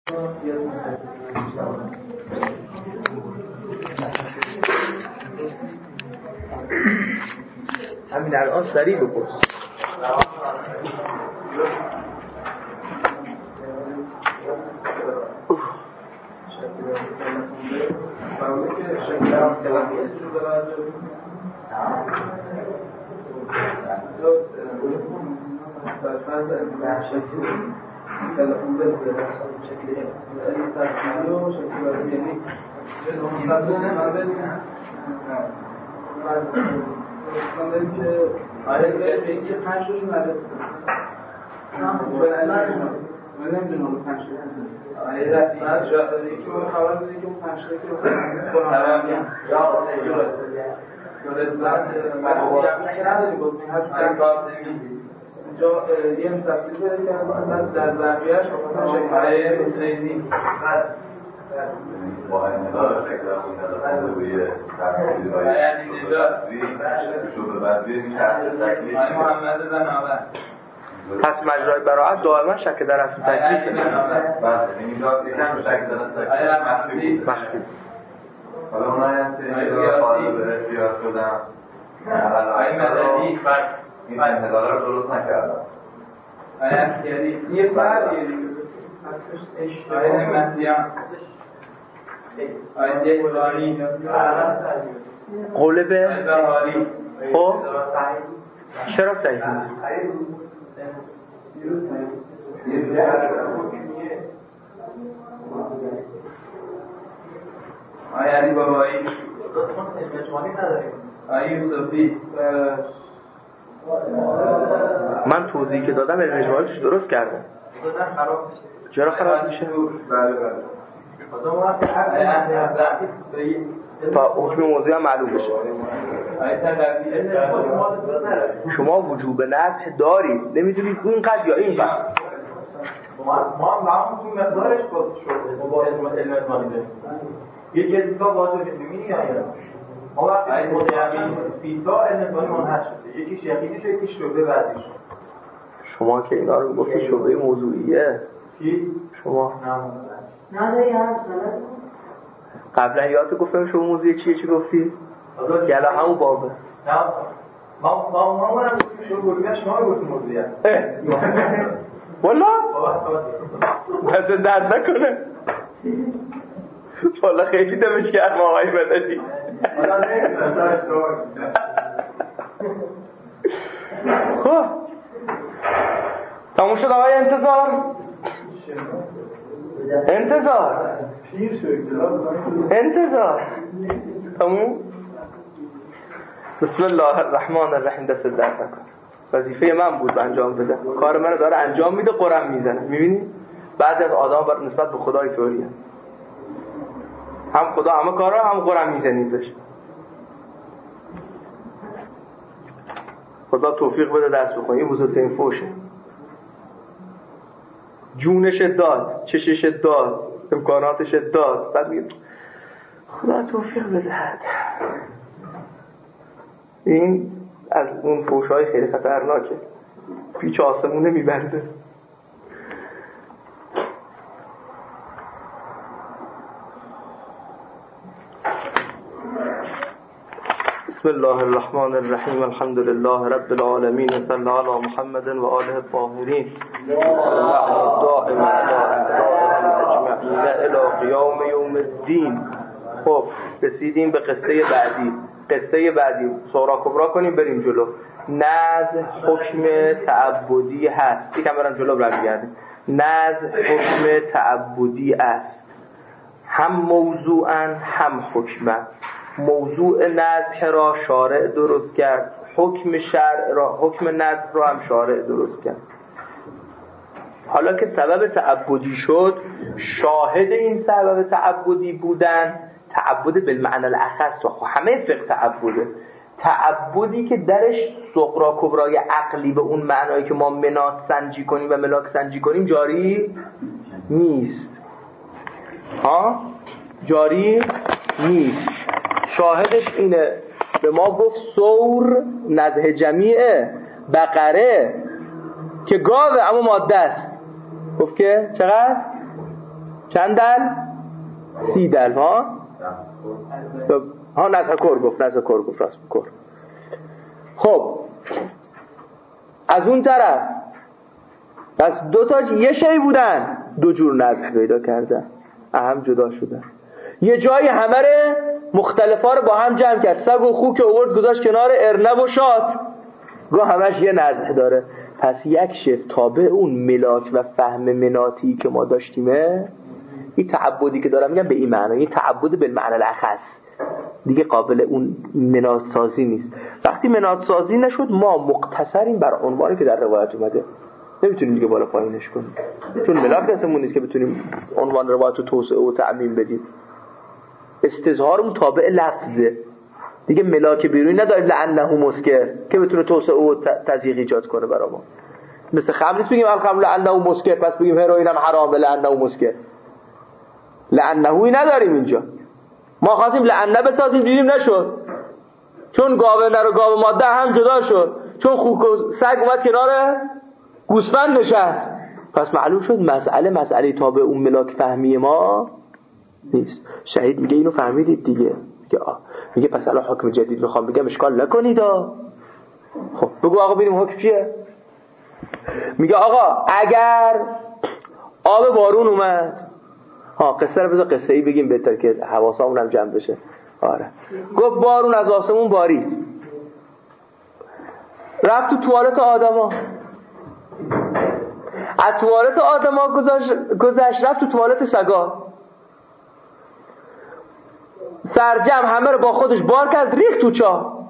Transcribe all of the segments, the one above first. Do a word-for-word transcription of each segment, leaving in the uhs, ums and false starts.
همین الان سریع بپرس. آره که پنج روز نداره. من نمیدونم پنج روز. آره رفت جا داری که خبر داری که پنج روز که تمام یا یورت بعد من نداری گفتم هر کار نمیدی. جا یه مستقبل داره که بعد در بقیه‌اش مثلا شکایت حسینی بعد با این داره فکر کنم روی تفسیر های شروع بعدی میشه محمد بن عمر. پس مجرای براءت دائما شک در اصل تکلیف نه. بله این جا یکم شک در اصل تکلیف مخفی. حالا اونایی هست که قاضی به اختیار شدن آیه مدنی فرق این انحداره رو درست نکردن. آیه اختیاری یه فرقیه دیگه. آیه مدیان آیه بهاری قول به خب چرا صحیح نیست؟ آیه علی بابایی آیه یوسفی من توضیحی که دادم علم اجمالیش درست کردم. چرا خراب میشه؟ بله بله تا حکم موضوعی هم معلوم بشه. شما وجوب نزح دارید نمیدونید اینقدر یا اینقدر. ما هم تو مقدارش باز شده با علم اجمالی داریم. یکی از دیگه واجب می‌بینی یا نه؟ ما وقتی متأمین فیتا علم اجمالی منحصر شده. یکیش یقینیشه یکیش شبهه بعدیش. شما که اینا رو گفتی شبهه موضوعیه. کی؟ شما نه نه یاد قبلا یادت گفتم شما موضوع چیه چی گفتی؟ گله همون بابه. نه ما ما ما ما شروع گفتیم شما گفتید موضوعیه. والا؟ پس درد نکنه. والا خیلی دمش گرم آقای مدنی. خب تموم شد آقای انتظار؟ انتظار انتظار تموم. بسم الله الرحمن الرحیم. دست درد نکن. وظیفه من بود انجام بده. کار منو داره انجام میده قرم میزنه. میبینی بعضی از آدم بر نسبت به خدا اینطوریه. هم خدا همه کارا هم قرم میزنیدش. خدا توفیق بده دست بخونی. این بزرگترین فوشه. جونش داد، چشش داد، امکاناتش داد. بعد میگه خدا توفیق بده. این از اون فوش‌های خیلی خطرناکه. پیچ آسمونه میبنده. بسم الله الرحمن الرحیم. الحمد لله رب العالمین. صلی علی محمد و آله الطاهرین دائما اجمعین الی قیام یوم الدین. خب رسیدیم به قصه بعدی. قصه بعدی سورا کبرا کنیم بریم جلو. نزع حکم تعبدی هست. یکم برم جلو برگردیم. نزع حکم تعبدی است. هم موضوعا هم حکما. موضوع نزع را شارع درست کرد. حکم شرع را حکم نزع را هم شارع درست کرد. حالا که سبب تعبدی شد، شاهد این سبب تعبدی بودن تعبد بالمعنی الاخص. خب همه فقه تعبده. تعبدی که درش صغرا کبرای عقلی به اون معنایی که ما منات سنجی کنیم و ملاک سنجی کنیم جاری نیست. ها جاری نیست. شاهدش اینه به ما گفت سور نزه جمیعه بقره که گاوه اما ماده است. گفت که چقدر؟ چند دل؟ سی دل ها ها نزه کر گفت نزه کر گفت راست کر. خب از اون طرف پس دو تاش یه شی بودن، دو جور نزه پیدا کردن، اهم جدا شدن. یه جایی همه رو مختلفا رو با هم جمع کرد، سگ و خوک آورد گذاشت کنار، ارنب و شات، گاه همش یه نزه داره. پس یک شف تابع اون ملاک و فهم مناتی که ما داشتیمه، این تعبدی که دارم میگم به این معنی، این تعبد به معنی الاخص دیگه قابل اون منات سازی نیست. وقتی منات سازی نشد ما مقتصریم بر عنوانی که در روایت اومده، نمیتونیم دیگه بالا پایینش کنیم، چون ملاک دستمون نیست که بتونیم عنوان روایت رو توسعه و تعمیم بدیم. استظهارمون تابع لفظه دیگه، ملاک بیرونی نداریم لعنه مسکر که بتونه توسعه و تضییق ایجاد کنه برای ما. مثل خمر نیست بگیم الخمر لعنه مسکر پس بگیم هروئین هم حرامه لعنه مسکر، لعنهوی نداریم اینجا. ما خواستیم لعنه بسازیم دیدیم نشد، چون گاوه نر و گاوه ماده هم جدا شد، چون خوک و سگ اومد کنار گوسفند نشست، پس معلوم شد مسئله مسئله تابع اون ملاک فهمی ما نیست. شهید میگه اینو فهمیدید دیگه، میگه آه. میگه پس الان حکم جدید میخوام بگم اشکال نکنید. خب بگو آقا ببینیم حکم چیه. میگه آقا اگر آب بارون اومد، ها قصه رو بذار قصه ای بگیم بهتر که حواسامون هم جمع بشه. آره گفت بارون از آسمون بارید، رفت تو توالت آدما، از توالت آدما گذشت گذشت رفت تو توالت سگا، سرجم همه رو با خودش بار کرد ریخت تو چاه.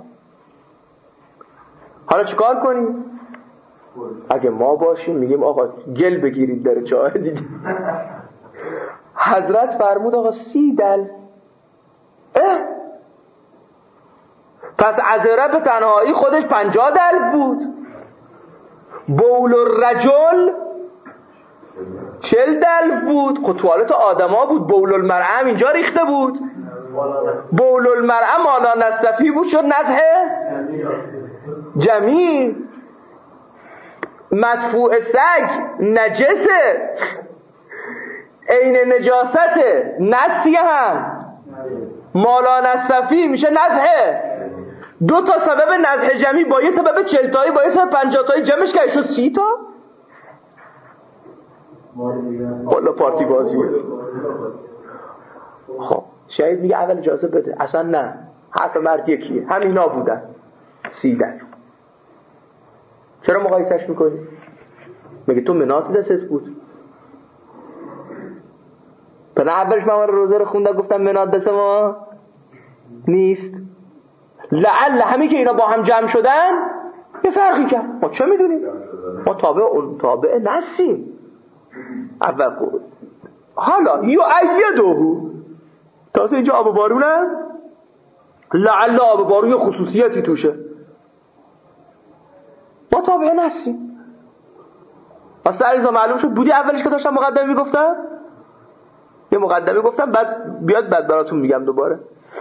حالا چیکار کنیم؟ اگه ما باشیم میگیم آقا گل بگیرید در چاه دیگه. حضرت فرمود آقا سی دل. اه؟ پس از رب تنهایی خودش پنجاه دل بود. بول الرجل چل دل بود. خب توالت آدما بود، بول المرأة اینجا ریخته بود. بول المرأة مالا نصفی بود، شد نزه جمیع. مدفوع سگ نجسه، عین نجاسته، نسی هم مالا نصفی میشه نزه. دو تا سبب نزه جمعی با یه سبب چلتایی با یه سبب پنجاتایی جمعش که شد سی تا. والا پارتی بازیه. خب شهید میگه اول اجازه بده، اصلا نه، حرف مرد یکیه، همینا بودن سی در. چرا مقایسش میکنی؟ میگه تو منات دستت بود. پس اولش من روزه رو خوندم گفتم منات دست ما نیست، لعل همین که اینا با هم جمع شدن یه فرقی کرد، ما چه میدونیم؟ ما تابع اون تابع نسیم. اول قول حالا یو ایدوهو تازه اینجا آب بارونه، لعل آب بارون یه خصوصیتی توشه، ما تابع نسیم. اصلا عریضا معلوم شد بودی اولش که داشتم مقدمه میگفتم، یه مقدمه گفتم بعد بیاد بعد براتون میگم دوباره.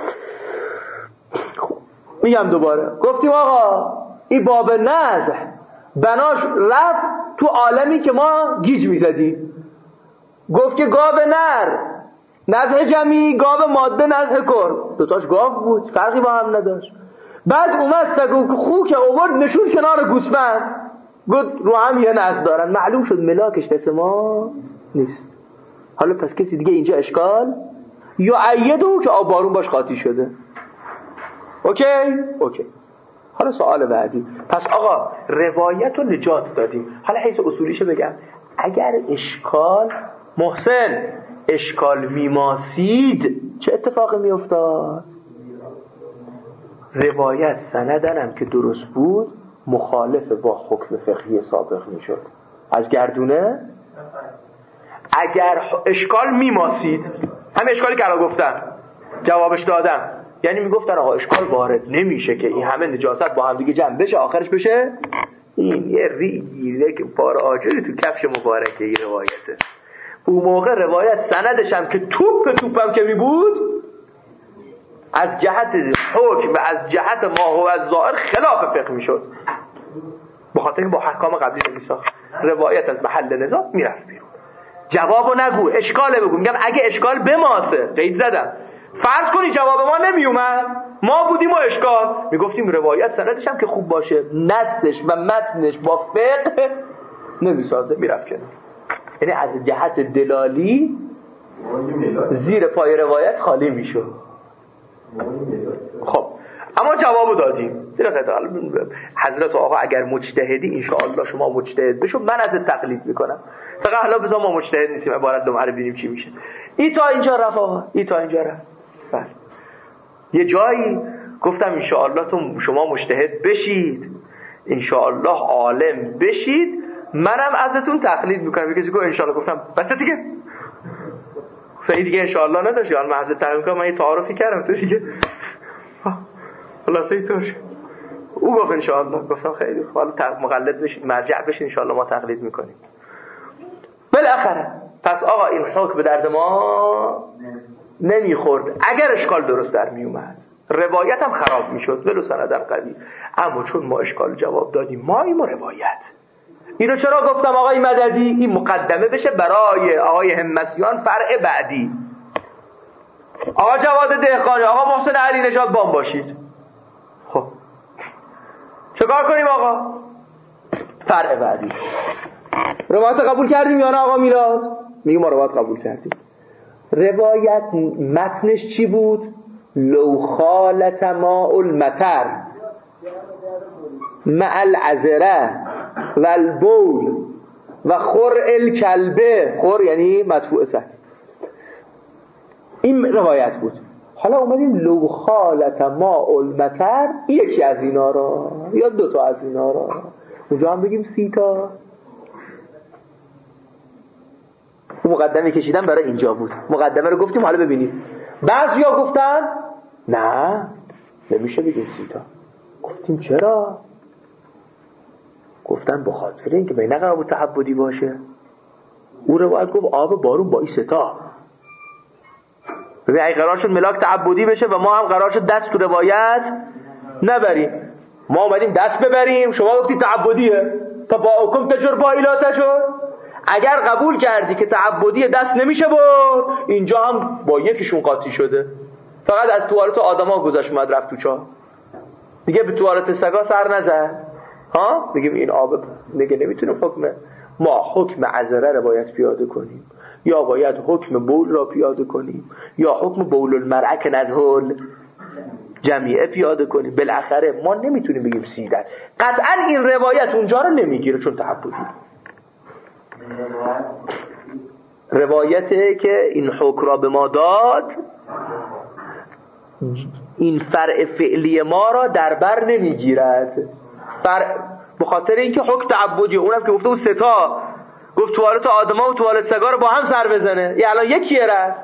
خب میگم دوباره. گفتیم آقا این باب نزع بناش رفت تو عالمی که ما گیج میزدیم. گفت که گاو نر نزع جمعی، گاو ماده نزع کر، دوتاش گاو بود فرقی با هم نداشت. بعد اومد سگ و خوک آورد نشون کنار گوسفند، گفت رو هم یه نزع دارن. معلوم شد ملاکش دست ما نیست. حالا پس کسی دیگه اینجا اشکال یا ایدو که آب بارون باش قاطی شده. اوکی؟ اوکی. حالا سوال بعدی، پس آقا روایت رو نجات دادیم، حالا حیث اصولیشه بگم اگر اشکال محسن اشکال میماسید چه اتفاقی میافتاد؟ روایت سندنم که درست بود مخالف با حکم فقهی سابق میشد از گردونه. اگر اشکال میماسید، همه اشکالی که الان گفتم جوابش دادم، یعنی میگفتن آقا اشکال وارد نمیشه که این همه نجاست با هم دیگه جمع بشه آخرش بشه این یه ریگیره که پار آجری تو کفش مبارکه. این روایته اون موقع روایت سندش هم که توپ توپم که می بود از جهت حکم و از جهت ما و از ظاهر خلاف فقه می شد، بخاطر که با حکام قبلی نمی ساخت. روایت از محل نزاع می رفت بیرون. جوابو نگو، اشکاله بگو. میگم اگه اشکال بماسه، جدید زدم، فرض کنی جواب ما نمیومد، ما بودیم و اشکال، میگفتیم روایت سندش هم که خوب باشه، نصش و متنش با فقه نمیسازه، میرفت کنه. یعنی از جهت دلالی زیر پای روایت خالی میشد. خب اما جوابو دادیم. حضرت آقا اگر مجتهدی انشاءالله شما مجتهد بشو، من از تقلید میکنم. فقط حالا بذار ما مجتهد نیستیم، عبارت دو رو ببینیم چی میشه. ای تا اینجا رفت آقا، ای تا اینجا رفت. بله. یه جایی گفتم انشاءالله تو شما مجتهد بشید، انشاءالله عالم بشید، منم ازتون تقلید میکنم. کسی گفت انشاءالله، گفتم بس دیگه. فعلی دیگه انشاءالله نداشت، یعنی محض تقلید کنم، من یه تعارفی کردم تو دیگه. خلاصه اینطور او گفت انشاءالله، گفتم خیلی حالا مقلد بشین، مرجع بشین، انشاءالله ما تقلید میکنیم. بالاخره پس آقا این حکم به درد ما نمیخورد. اگر اشکال درست در میومد روایت هم خراب میشد ولو سندم قوی، اما چون ما اشکال جواب دادیم، ما این روایت. اینو چرا گفتم آقای مددی؟ این مقدمه بشه برای آقای همسیان فرع بعدی. آقا جواد دهقانی، آقا محسن علی نژاد بام باشید. خب چه کار کنیم آقا؟ فرع بعدی. روایت قبول کردیم یا نه آقا میلاد؟ میگم ما روایت قبول کردیم. روایت متنش چی بود؟ لو خالت ماء المطر مع العذره و البول و خر الکلبه. خر یعنی مدفوع سه. این روایت بود. حالا اومدیم لو خالت ماء المطر، یکی از اینا را یا دو تا از اینا را، اونجا هم بگیم سی تا. اون مقدمه کشیدن برای اینجا بود، مقدمه رو گفتیم. حالا ببینیم بعضیا گفتن نه نمیشه بگیم سی تا. گفتیم چرا؟ گفتن به خاطر اینکه بین قرار تعبدی باشه. او روایت گفت آب بارون با این سه تا. ببین اگه قرار شد ملاک تعبدی بشه و ما هم قرار شد دست تو روایت نبریم، ما اومدیم دست ببریم، شما گفتی تعبدیه، تا با حکم تجربه ایلا تجر. اگر قبول کردی که تعبدی دست نمیشه برد، اینجا هم با یکیشون قاطی شده، فقط از توالت آدما گذشت اومد رفت تو چاه، دیگه به توالت سگا سر نزد. ها میگیم این آب، میگه نمیتونیم حکم ما حکم عذره رو باید پیاده کنیم، یا باید حکم بول را پیاده کنیم، یا حکم بول المرأه که نزهل جمعیه پیاده کنیم. بالاخره ما نمیتونیم بگیم سیدن. قطعا این روایت اونجا رو نمیگیره چون تعبدی. روایته که این حکم را به ما داد، این فرع فعلی ما را در بر نمیگیرد. فرع به خاطر اینکه حکم تعبدی، اونم که گفته اون سه تا، گفت توالت آدما و توالت سگا رو با هم سر بزنه، یه الان یکیه رفت.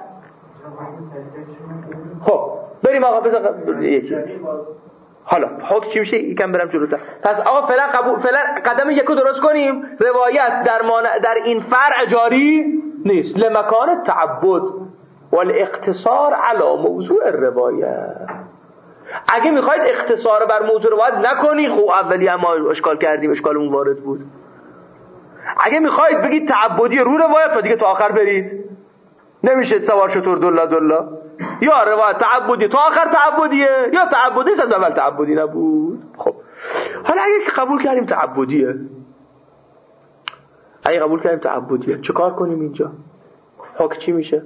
خب بریم آقا بذار یکی. حالا حکم چی میشه؟ یکم برم جلوتر. پس آقا فعلا قبول، فعلا قدم یکو درست کنیم. روایت در مانع در این فرع جاری نیست لمکان تعبد والاقتصار علی موضوع الروایت. اگه میخواید اختصار بر موضوع روایت نکنی، خب اولی هم ما اشکال کردیم، اشکالمون وارد بود. اگه میخواید بگید تعبدی رو روایت، تا دیگه تا آخر برید، نمیشه سوار شطور دلا دلا. یا روایت تعبدی تا آخر تعبدیه، یا تعبدی از اول تعبدی نبود. خب حالا اگه قبول کردیم تعبدیه، اگه قبول کردیم تعبدیه، چه کار کنیم اینجا؟ حکم چی میشه؟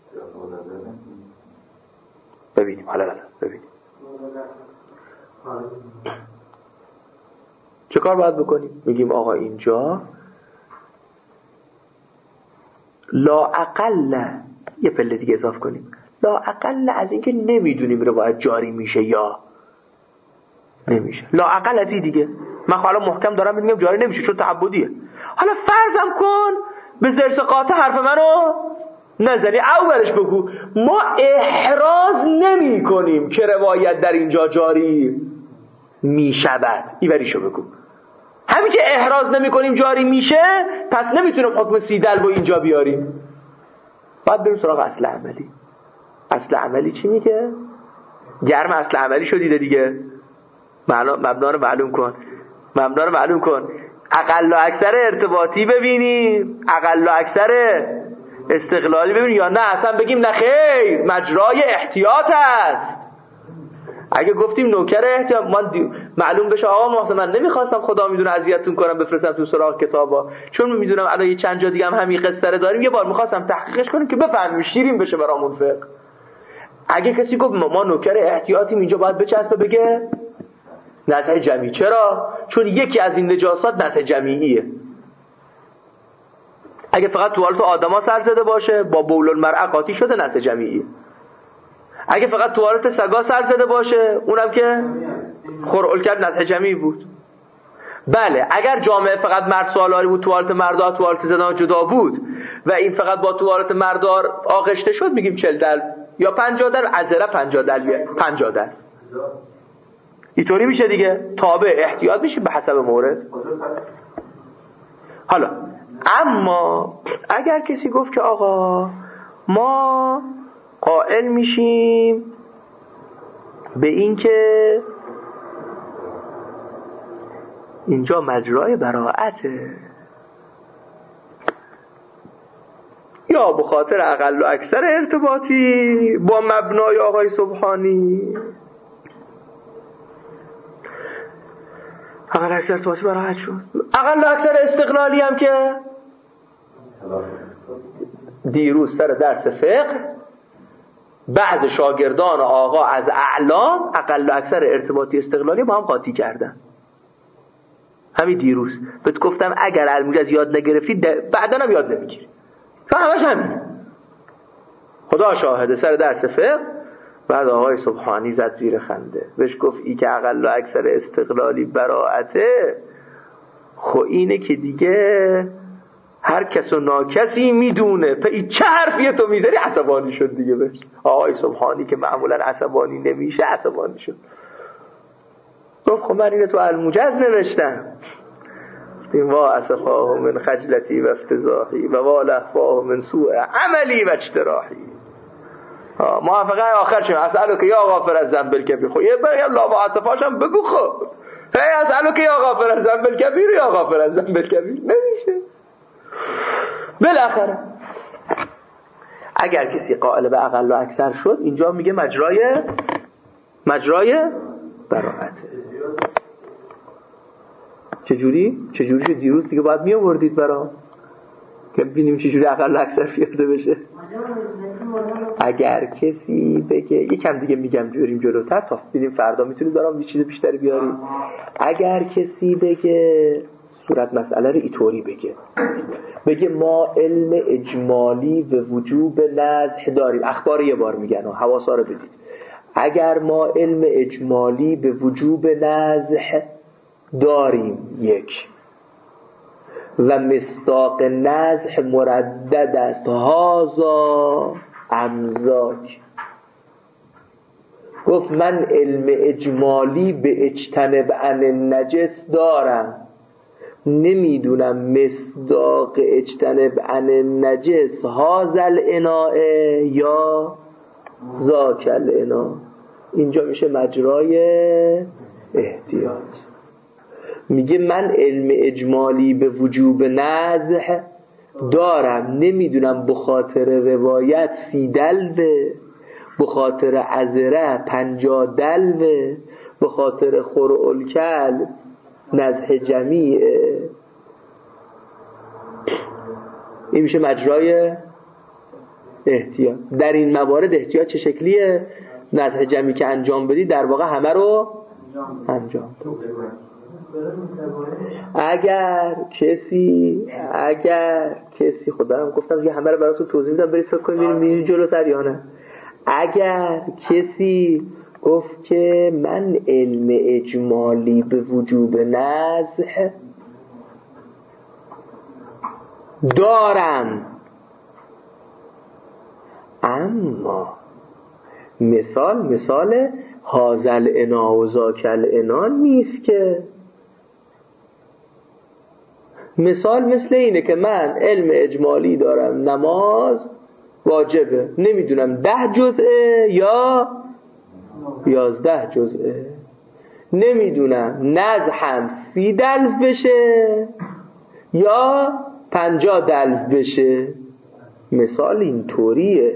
ببینیم حالا حالا ببینیم چه کار باید بکنیم. میگیم آقا اینجا لا اقل، یه پله دیگه اضافه کنیم، لا اقل از اینکه نمیدونیم روایت جاری میشه یا نمیشه، لا اقل از این دیگه. من حالا محکم دارم میگم جاری نمیشه چون تعبدیه. حالا فرضم کن به زرس قاطع حرف منو نزنی، اولش بگو ما احراز نمی کنیم که روایت در اینجا جاری میشود، ایوریشو بگو. همین که احراز نمی کنیم جاری میشه، پس نمیتونیم حکم سیدل با اینجا بیاریم. باید بریم سراغ اصل عملی. اصل عملی چی میگه؟ گرم اصل عملی شو دیده دیگه. مبنا رو معلوم کن، مبنا رو معلوم کن. اقل و اکثر ارتباطی ببینیم، اقل و اکثر استقلالی ببینید یا نه اصلا بگیم نه خیر مجرای احتیاط است. اگه گفتیم نوکر احتیاط ما دی... معلوم بشه آقا ما من نمیخواستم خدا میدونه اذیتتون کنم بفرستم تو سراغ کتابا، چون میدونم الان یه چند جا دیگه هم همین قصه رو داریم، یه بار میخواستم تحقیقش کنیم که بفهمیم شیرین بشه برامون فقه. اگه کسی گفت ما نوکر احتیاطیم اینجا باید بچسبه بگه نزع جمعی. چرا؟ چون یکی از این نجاسات نزع جمعیه. اگه فقط توالت آدما سر زده باشه با بول المرأه قاطی شده نزع جمعیه. اگه فقط توالت سگا سر زده باشه اونم که خرعل کرد نزع جمعی بود. بله اگر جامعه فقط مرد سالاری بود توالت مردا توالت زنا جدا بود و این فقط با توالت مردار آغشته شد میگیم چهل دل یا پنجاه دل، عذره پنجاه دل پنجاه دل اینطوری میشه دیگه، تابع احتیاط میشه به حسب مورد. حالا اما اگر کسی گفت که آقا ما قائل میشیم به این که اینجا مجرای براءته، یا به خاطر اقل و اکثر ارتباطی با مبنای آقای سبحانی اقل و اکثر ارتباطی براءت شد، اقل و اکثر استقلالی هم که دیروز سر درس فقه بعض شاگردان آقا از اعلام اقل و اکثر ارتباطی استقلالی با هم قاطی کردن. همین دیروز بهت گفتم اگر علموجز یاد نگرفتی بعدا هم یاد نمیگیری، تو همش همین. خدا شاهده سر درس فقه بعد آقای سبحانی زد زیر خنده بهش گفت ای که اقل و اکثر استقلالی براعته، خو اینه که دیگه هر کس و ناکسی میدونه. این چه حرفیه تو میذاری؟ عصبانی شد دیگه بهش. آقای سبحانی که معمولا عصبانی نمیشه عصبانی شد. گفت خب من اینه تو الموجز نوشتم وا اسفاه من خجلتی و افتضاحی و والهفاه من سوء عملی و اجتراحی. موافقه آخر شد اسالو که یا غافر از ذنب الکبیر. خب یه بار لا با اسفاشم بگو. خب هی اسالو که یا غافر از ذنب الکبیر یا غافر از ذنب الکبیر نمیشه. بالاخره اگر کسی قائل به اقل و اکثر شد اینجا میگه مجرای مجرای براءته. چجوری؟ چجوری شد دیروز دیگه باید می آوردید برام که ببینیم چجوری اقل و اکثر پیاده بشه. اگر کسی بگه یکم دیگه میگم جوریم جلوتر تا ببینیم فردا میتونید برام یه چیز بیشتری بیارید. اگر کسی بگه صورت مسئله رو اینطوری بگه بگه ما علم اجمالی و وجوب نزح داریم، اخبار یه بار میگن و حواسا رو بدید. اگر ما علم اجمالی به وجوب نزح داریم یک و مصداق نزح مردد است هازا امزاک، گفت من علم اجمالی به اجتنب عن نجس دارم، نمیدونم مصداق اجتنب عن نجس هازل اناء یا ذاکل انا. اینجا میشه مجرای احتیاط. میگه من علم اجمالی به وجوب نزح دارم، نمیدونم بخاطر روایت سی دلوه، بخاطر عذره پنجا دلوه، بخاطر خرعل کل نزح جمیعه. این میشه مجرای احتیاط. در این موارد احتیاط چه شکلیه؟ نزح جمعی که انجام بدی در واقع همه رو انجام بدی. اگر کسی اگر کسی خدا هم گفتم یه همه رو براتون توضیح میدم برید فکر کنید ببینید جلوتر یا نه. اگر کسی گفت که من علم اجمالی به وجوب نزح دارم اما مثال مثال هازل انا و زاکل انا نیست که، مثال مثل اینه که من علم اجمالی دارم نماز واجبه، نمیدونم ده جزءه یا یازده جزءه، نمیدونم نزحم سی دلو بشه یا پنجاه دلو بشه. مثال این طوریه،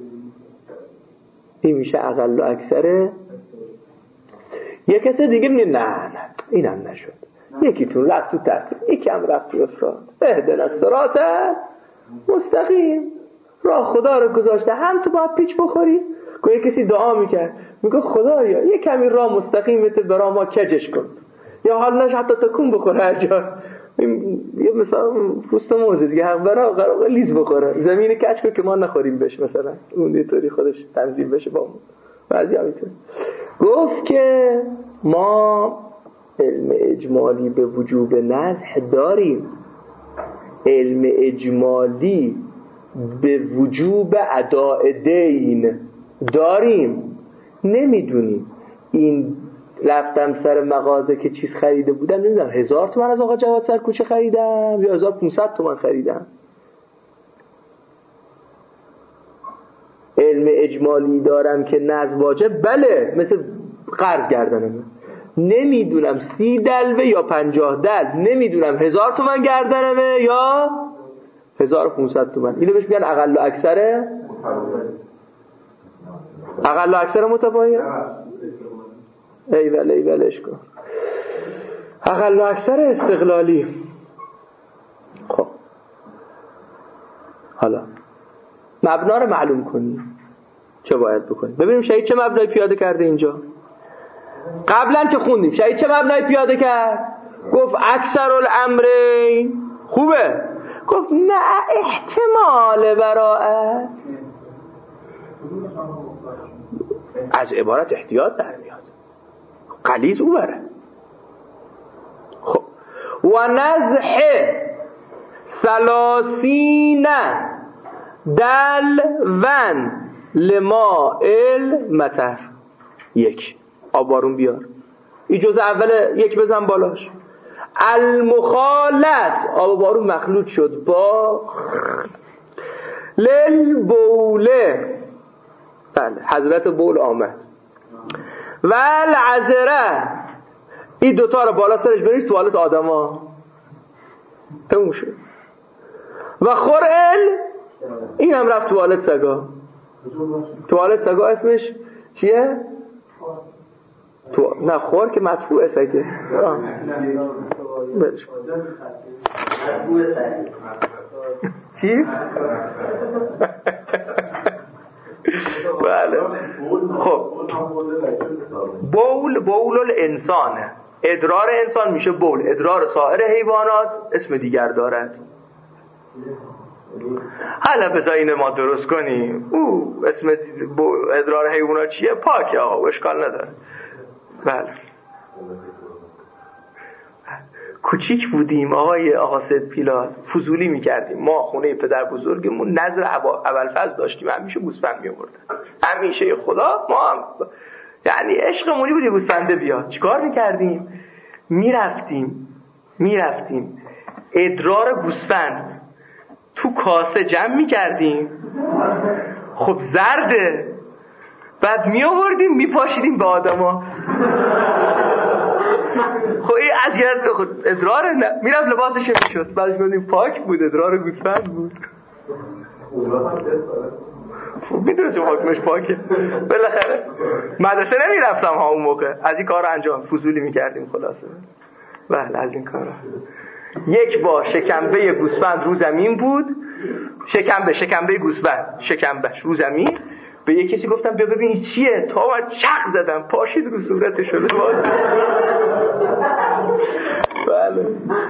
این میشه اقل و اکثره. یک کسی دیگه میگه نه نه اینم نشد، یکیتون رفت تو تفسیر، یکم رفت تو افراد. اهدنا الصراط مستقیم، راه خدا رو گذاشته، هم تو باید پیچ بخوری. که یک کسی دعا میکرد میگه خدایا یک کمی راه مستقیمت برا ما کجش کن، یا حال نش حتی تکون بخوره هر جا. یه مثلا پوست موزه دیگه حق برا قرار لیز بخوره، زمین کج کن که ما نخوریم بشه، مثلا اون اینطوری خودش تنظیم بشه با ما. بعضی همینطور گفت که ما علم اجمالی به وجوب نزح داریم، علم اجمالی به وجوب اداء دین داریم، نمیدونیم. این رفتم سر مغازه که چیز خریده بودم، نمیدونم هزار تومن از آقا جواد سر کوچه خریدم یا هزار و پونصد تومن خریدم. علم اجمالی دارم که نزد واجب، بله مثل قرض گردنم، نمیدونم سی دلوه یا پنجاه دلو، نمیدونم هزار تومن گردنمه یا هزار و پونصد تومن. اینو بهش میگن اقل و اکثره، اقل و اکثر متباین. ایول ایولش کن، اقل و اکثر استقلالی. خب حالا مبنا رو معلوم کنی چه باید بکنی. ببینیم شهید چه مبنایی پیاده کرده اینجا. قبلا که خوندیم شهید چه مبنایی پیاده کرد؟ گفت اکثر الامرین. خوبه. گفت نه احتمال براءت، از عبارت احتیاط در میاد، غلیظ او بره. خب و نزح ثلاثین دل ون لما ال مطر، یک آبارون بیار. این جزء اول یک بزن بالاش. المخالط آبارون مخلوط شد با للبوله، بله حضرت بول آمد. و العذره، این دوتا رو بالا سرش برید توالت آدم ها تموم شد. و خورل، این هم رفت توالت سگا. توالت سگا اسمش چیه؟ تو... نه خور که مدفوعه سگه. برش چی؟ بله. خب بول بول الانسانه، ادرار انسان میشه بول، ادرار سایر حیوانات اسم دیگر دارد. حالا بذار اینو ما درست کنیم، او اسم ادرار حیوانات چیه؟ پاکه آقا، اشکال نداره. بله کوچیک بودیم آقای آقا سید پیلات، فضولی میکردیم. ما خونه پدر بزرگمون نظر ابوالفضل داشتیم، همیشه گوسفند می‌آوردن، همیشه خدا. ما هم یعنی عشقمونی بودی گوسفنده بیاد. چیکار میکردیم؟ میرفتیم میرفتیم ادرار گوسفند تو کاسه جمع میکردیم، خب زرده، بعد میآوردیم میپاشیدیم به آدما. خب این اذیت خود ادرار نه، میرفت لباسش میشد، بعدش میگفتیم پاک بود، ادرار گوسفند بود. خب میدونستیم حکمش پاکه. بالاخره مدرسه نمیرفتم ها اون موقع، از این کار انجام فضولی میکردیم خلاصه. بله از این کارا. یک بار شکمبه گوسفند رو زمین بود، شکمبه شکمبه گوسفند شکمبهش رو زمین. به یک کسی گفتم بیا ببین چیه، تا من چق زدم پاشید رو صورتش شده. بله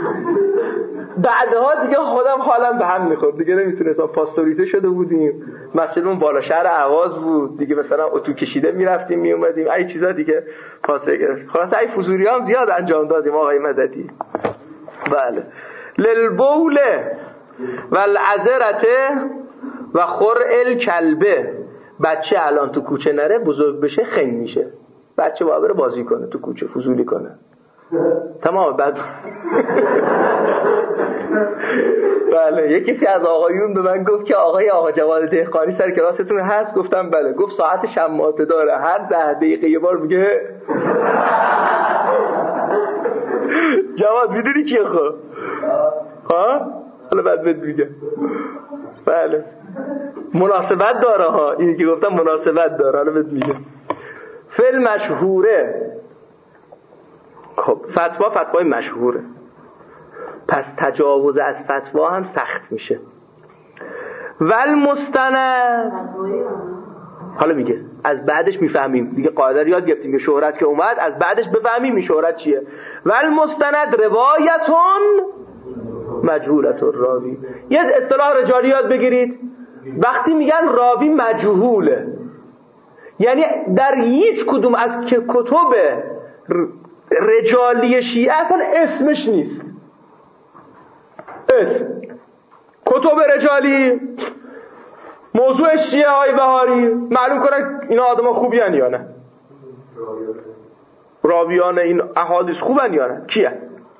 بعدها دیگه خودم حالم به هم میخورد، دیگه نمیتونستم. پاستوریزه شده بودیم، مسجدمون بالا شهر اهواز بود دیگه، مثلا اتو کشیده میرفتیم میومدیم، این چیزا دیگه پاسه گرفت. خلاص این فضولی هم زیاد انجام دادیم آقای مددی. بله للبول والعذرته و خرع الکلبه. بچه الان تو کوچه نره، بزرگ بشه خنگ میشه. بچه باید بره بازی کنه تو کوچه، فضولی کنه. تمام. بعد بله یک کسی از آقایون به من گفت که آقای آقا جواد دهقانی سر کلاستون هست؟ گفتم بله. گفت ساعت شماته داره، هر ده دقیقه یه بار میگه جواد میدونی کیه خب؟ ها؟ حالا بعد بهت میگم. بله مناسبت داره ها، اینی که گفتم مناسبت داره. حالا بهت میگه فعل مشهوره. خب فتوا فتوای مشهوره، پس تجاوز از فتوا هم سخت میشه. ول مستند، حالا میگه از بعدش میفهمیم دیگه، قاعده رو یاد گرفتیم که شهرت که اومد از بعدش بفهمیم این شهرت چیه. ول مستند روایتون مجهولت الراوی. یه اصطلاح رجالی یاد بگیرید، وقتی میگن راوی مجهوله یعنی در هیچ کدوم از که کتب رجالی شیعه اصلا اسمش نیست. اسم کتب رجالی موضوع شیعه های بهاری معلوم کنن اینا آدم خوبی هن یا نه، راویان این احادیث خوبن یا نه، کیه.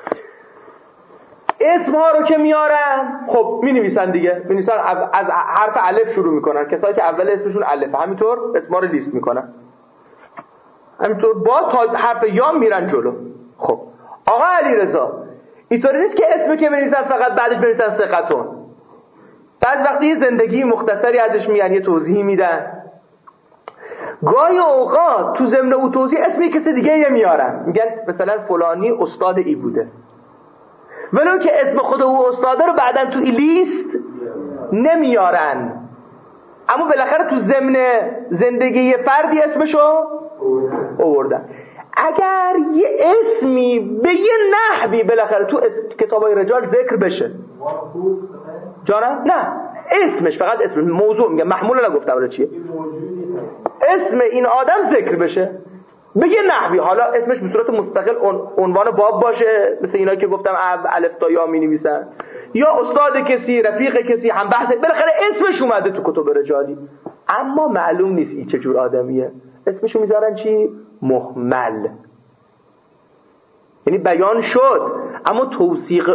اسم ها رو که میارن خب می نویسن دیگه، می نویسن از حرف الف شروع میکنن، کسایی که اول اسمشون الفه همینطور اسم ها رو لیست میکنن، همینطور با تا حرف یا میرن جلو. خب آقا علیرضا اینطوری نیست که اسمی که بنویسن فقط بعدش بنویسن ثقتون. بعد وقتی زندگی مختصری ازش میگن یه توضیحی میدن، گاهی اوقات تو ضمن او توضیح اسمی کسی دیگه یه میارن، میگن مثلا فلانی استاد ای بوده، ولو که اسم خود او استاده رو بعدن تو ای لیست نمیارن، اما بالاخره تو ضمن زندگی یه فردی اسمشو آوردن. اگر یه اسمی به یه نحوی بالاخره تو کتابای رجال ذکر بشه، جانم نه اسمش فقط اسم موضوع میگه، محمول نگفتم ولی چیه، اسم این آدم ذکر بشه به یه نحوی، حالا اسمش به صورت مستقل عنوان باب باشه مثل اینا که گفتم الف تا یا می نویسن، یا استاد کسی، رفیق کسی، هم بحث، بالاخره اسمش اومده تو کتب رجالی اما معلوم نیست این چه جور آدمیه. اسمشو میذارن چی؟ مهمل. یعنی بیان شد اما توثیق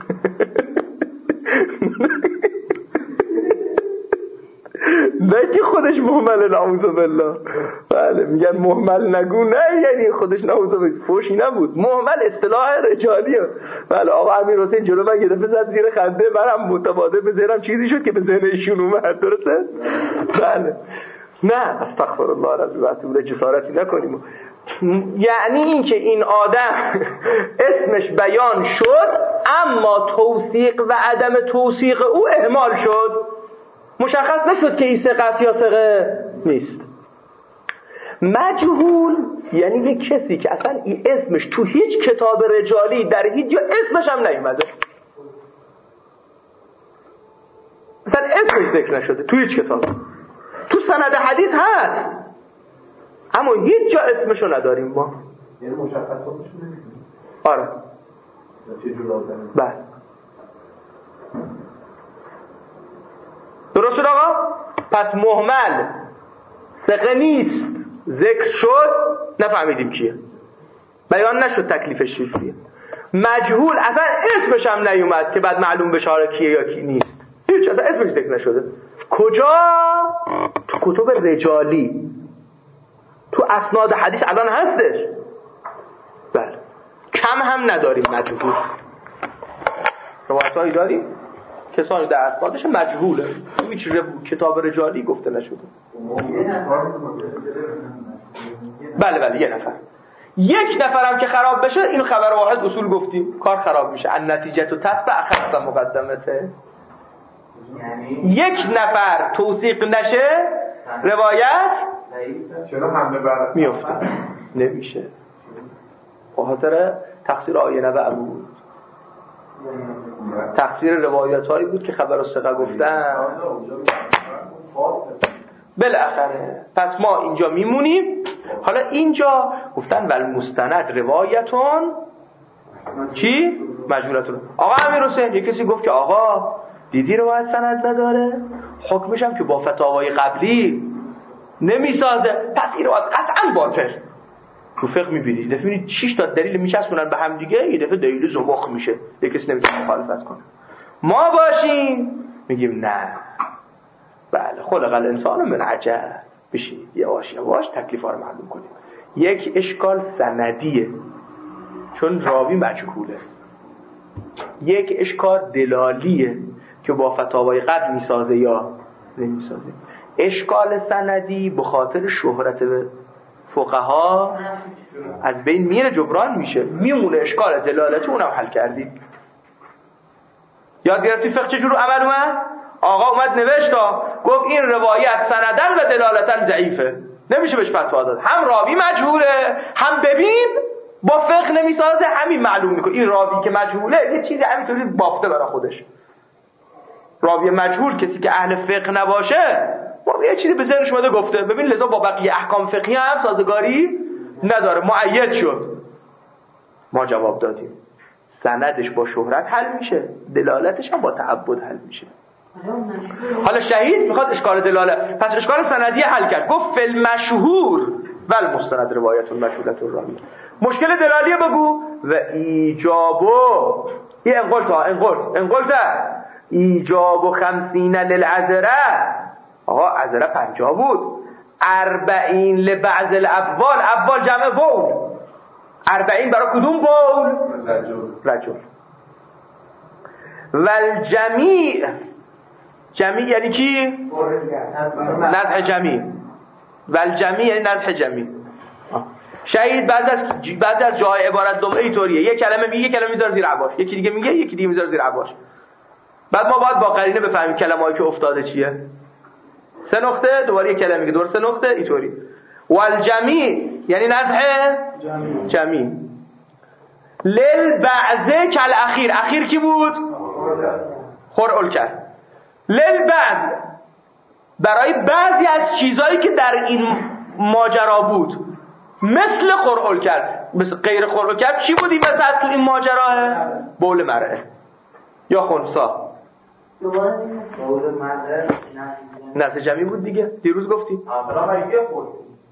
نه که خودش مهمل، نعوذ بالله. بله میگن مهمل نگو، نه یعنی خودش نعوذ بالله فوشی نبود، مهمل اصطلاح رجالیه. بله آقا امیر حسین جلو من یه دفعه زد زیر خنده، منم متبادر به ذهنم چیزی شد که به ذهن ایشون اومد، درسته؟ بله نه استغفر الله العظیم، وقتی جسارتی نکنیم. یعنی این که این آدم اسمش بیان شد اما توثیق و عدم توثیق او اهمال شد، مشخص نشد که این ثقه است یا ثقه نیست. مجهول یعنی یک کسی که اصلا این اسمش تو هیچ کتاب رجالی در هیچ جا اسمش هم نیومده، اصلا اسمش ذکر نشده تو هیچ کتاب، تو سند حدیث هست اما هیچ جا اسمشو نداریم ما. یعنی مشخصاتش نمیدونیم. آره چه جور آدمی؟ بله درست شد آقا. پس مهمل ثقه نیست، ذکر شد نفهمیدیم کیه، بیان نشد تکلیفش چیه. مجهول اصلا اسمش هم نیومد که بعد معلوم بشه کیه یا کی نیست، هیچ اصلا اسمش ذکر نشده. کجا؟ تو کتب رجالی، تو اسناد حدیث الان هستش. بله کم هم نداریم مجهول، روایتایی داریم کسانی در اسنادش مجهوله، هیچ کتاب رجالی گفته نشده. بله بله یه نفر، یک نفرم که خراب بشه این خبر واحد اصول گفتیم کار خراب میشه. ان نتیجه تو تتبع خط مقدمته، یک نفر توثیق نشه روایت چرا همه برات میفته نمیشه، به خاطر تقصیر آینه و بود، تقصیر روایت هایی بود که خبر الثقه گفتن بالاخره. پس ما اینجا میمونیم. حالا اینجا گفتن ول مستند روایتون چی؟ مجهولتون. آقا امیر حسین یک کسی گفت که آقا دیدی روایت سند نداره، حکمش هم که با فتاوای قبلی نمیسازه، پس این روایت قطعا باطل. تو فقه میبینید دفعه میبینید شش تا دلیل میچسبونن به هم دیگه، یه دفعه دلیل زمخ میشه، یک کسی نمیتونه مخالفت کنه. ما باشیم میگیم نه بله خلق الانسان من عجب، بشید یواش یواش تکلیفا رو معلوم کنیم. یک اشکال سندیه چون راوی مجهوله، یک اشکال دلالیه که با فتاوای قبل میسازه یا نمیسازیم. اشکال سندی به خاطر شهرت فقها از بین میره، جبران میشه، میمونه. اشکال دلالتی اونم حل کردیم. یاد گرفتی فقه چجور عمل اومد؟ آقا اومد نوشت گفت این روایت سندن و دلالتن ضعیفه، نمیشه بهش فتوا داد. هم راوی مجهوله، هم ببین با فقه نمیسازه، همین معلوم میکنه این راوی که مجهوله یه چیزی همینطوری بافته برای خودش. راوی مجهول کسی که اهل فقه نباشه، ما یه چیزی به ذهنش اومده گفته، ببین لذا با بقیه احکام فقهی هم سازگاری نداره، مؤید شد. ما جواب دادیم سندش با شهرت حل میشه، دلالتش هم با تعبد حل میشه. حالا شهید میخواد اشکال دلاله، پس اشکال سندی حل کرد. گفت فل مشهور ول مستند روایت مشهولت الراوی. مشکل دلالی بگو. و ایجابو این انقلت ها انقلت انقلت ایجاب و خمسین للعذره. آقا عذره پنجاه بود. اربعین لبعض الابوال، ابوال جمع بول. اربعین برای کدوم بول؟ رجل. والجمیع، جمیع یعنی کی؟ نزح جمیع. والجمیع یعنی نزح جمیع. شهید بعضی از بعضی از جای عبارت دم اینطوریه، یک کلمه میگه، یک کلمه میذاره زیر عباش، یکی دیگه میگه، یکی دیگه میذاره زیر عباش. بعد ما باید با قرینه بفهمیم کلمه‌ای که افتاده چیه. سه نقطه دوباره یک کلمه میگه، درست سه نقطه اینطوری. والجمیع یعنی نزح جمیع. للبعض کالاخیر، اخیر کی بود؟ خرعل کرد. للبعض برای بعضی از چیزایی که در این ماجرا بود، مثل خرعل کرد، مثل غیر خرعل کرد. چی بودی مثلا تو این ماجراه؟ بول مرعه یا خنثا. بول مرعه نزع جمعی بود دیگه، دیروز گفتی. حالا میگه خود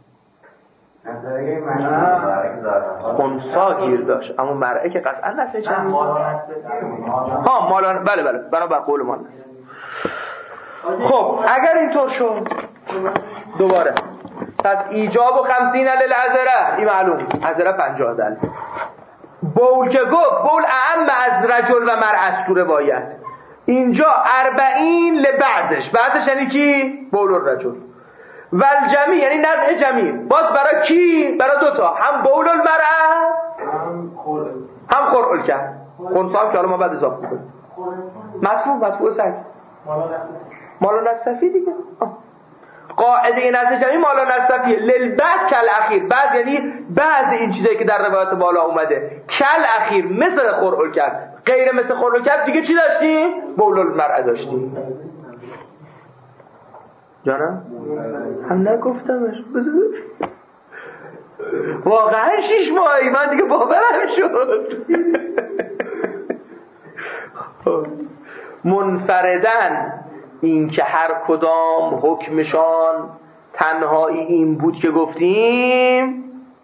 نظریه من خنثا گیر داشت، اما مرعه که قطعا نزع جمعی. ها مالان، بله بله بنابر قول ما است. خب اگر اینطور شد دوباره پس ایجاب و خمسین للعذره، این معلوم عذره پنجاه دل. بول که گفت بول اعم از رجل و مرأة تو روایت، اینجا اربعین لبعضش، بعضش یعنی کی؟ بول الرجل. والجمی یعنی نزع جمی، باز برای کی؟ برای دوتا، هم بول المرأة هم خرعل کرد. خنثا که حالا ما بعد اضافه کنیم. مدفوع مدفوع سگ مالا نصفی دیگه. قاعده نزع جمی مالا نصفیه. للبعض کل اخیر، بعض یعنی بعض این چیزایی که در روایت بالا اومده. کل اخیر مثل خرعل کرد، غیر مثل خرعل کرد دیگه چی داشتیم؟ بول المرأة داشتیم. جانم؟ هم نگفتمش واقعا شیش ماهی من دیگه باورم شد. منفردن این که هر کدام حکمشان تنهایی این بود که گفتیم،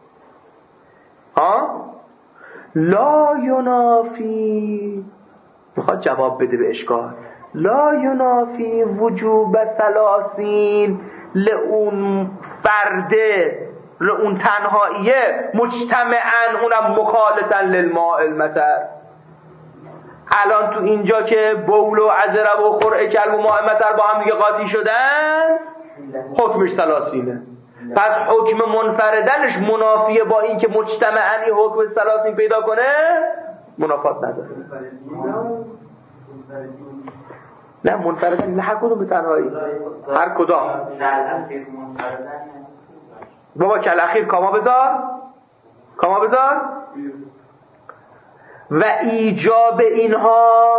ها لا ینافی، میخواد جواب بده به اشکال، لا ینافی وجوب ثلاثین لئون فرده، لئون تنهاییه، مجتمعن اونم مخالطا للماء المطر. الان تو اینجا که بول و عذره و خرعه کلب و ماء مطر با هم دیگه قاطی شدن، حکمش ثلاثینه. پس حکم منفردنش منافیه با این که مجتمعن این حکم ثلاثین پیدا کنه، منافات نداره. نه منفردن نه، هر کدوم به تنهایی، هر کدام. بابا کل اخیر کاما بذار، کاما بذار. و ایجاب اینها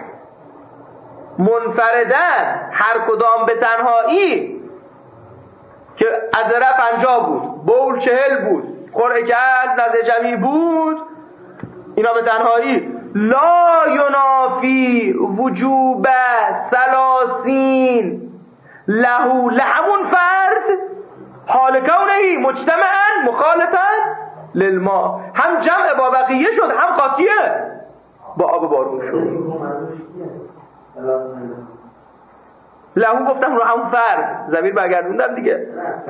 منفردن، هر کدام به تنهایی، که عذره پنجاه بود، بول چهل بود، خرعه کرد نزع جمعی بود، اینا به تنهایی. لا ینافی وجوب ثلاثین لهو لهمون فرد حال کونهی مجتمعا مخالطا للما، هم جمع با بقیه شد، هم قاطیه با آب بارون شد. لهو گفتم رو هم فرد، ضمیر برگردوندم دیگه.